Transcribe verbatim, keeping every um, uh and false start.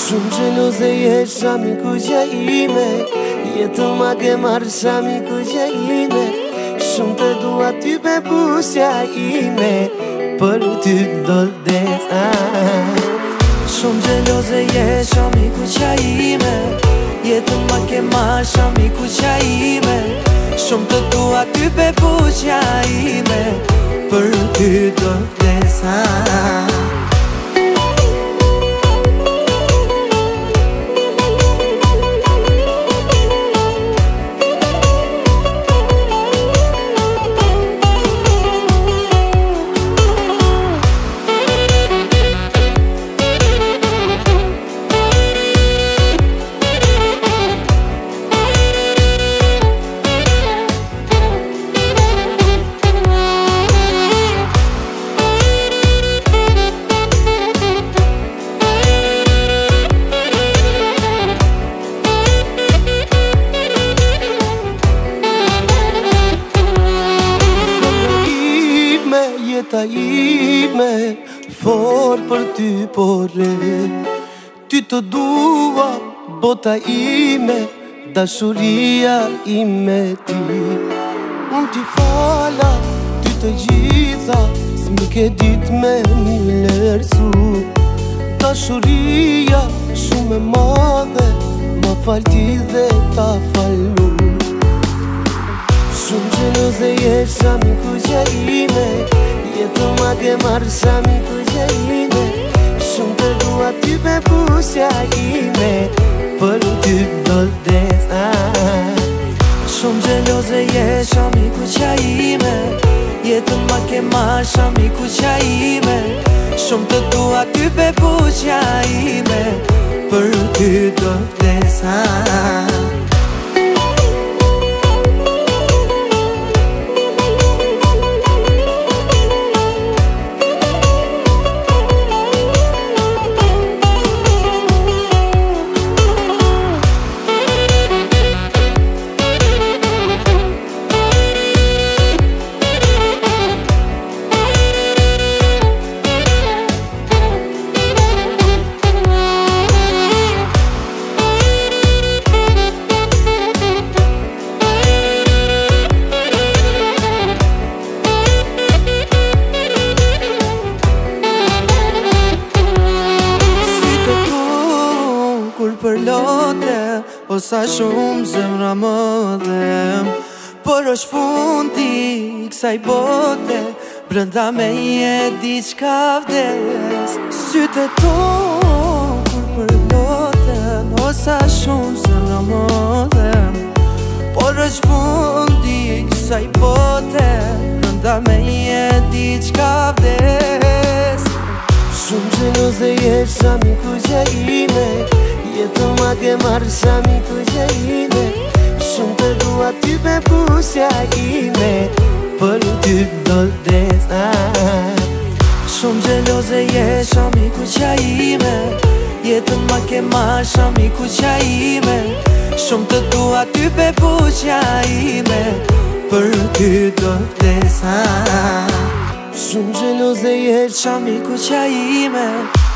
Shumë gjeloze je shami kuqja ime, jetën ma ke marrë shami kuqja ime. Shumë të dua ty be busja ime, për ty do vdes. Shumë gjeloze je shami kuqja ime, jetën ma ke marrë shami kuqja ime. Shumë të dua ty be busja ime, për ty do vdes. Jeta ime, fort për ty porre. Ty të dua, bota ime, dashuria ime ti. Unë ti fala, ty të gjitha, s'mi ke dit me mi lërsu. Dashuria shumë e madhe, ma fal ti dhe ta falu. Shumë gjeloze je shami kuqja ime, jetën ma ke marrë shami kuqja ime. Shumë të dua ty be busja ime, për ty do vdes. Shumë gjeloze je shami kuqja ime, jetën ma ke marrë shami kuqja ime. Shumë të dua ty be busja ime, për ty do vdes. Kur për lote, o sa shumë zemra më dhem. Por është fundi kësaj bote, brënda me je diçka vdes. Sytë to, kur për lote, o sa shumë zemra më dhem. Por është fundi kësaj bote, brënda me je diçka vdes. Shumë gjeloze je shami kuqja ime, jetën ma ke marrë shami kuqja ime. Shumë të dua ty be busja ime, për ty do vdes. Shumë gjeloze je shami kuqja ime, jetën ma ke marrë shami kuqja ime. Shumë të dua ty be busja ime, për ty do vdes. Shumë gjeloze je shami kuqja ime,